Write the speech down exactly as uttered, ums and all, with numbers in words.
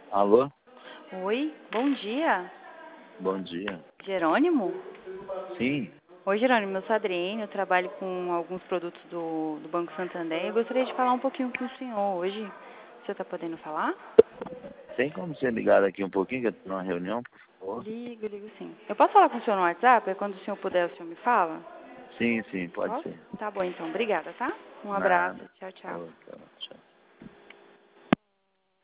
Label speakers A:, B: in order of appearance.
A: Alô?
B: Oi, bom dia.
A: Bom dia.
B: Jerônimo?
A: Sim,
B: Oi, Jerônimo, eu sou a Adriene, eu trabalho com alguns produtos do, do Banco Santander. Eu gostaria de falar um pouquinho com o senhor hoje. O senhor está podendo falar?
A: tem como você ligar aqui um pouquinho, que eu tô numa reunião, por favor?
B: Ligo, ligo sim. Eu posso falar com o senhor no WhatsApp? Aí quando o senhor puder, o senhor me fala?
A: Sim, sim, pode
B: Posso?
A: ser.
B: Tá bom, então. Obrigada, tá? Um abraço.
A: Nada.
B: Tchau, tchau.
A: Ô, tá, tchau.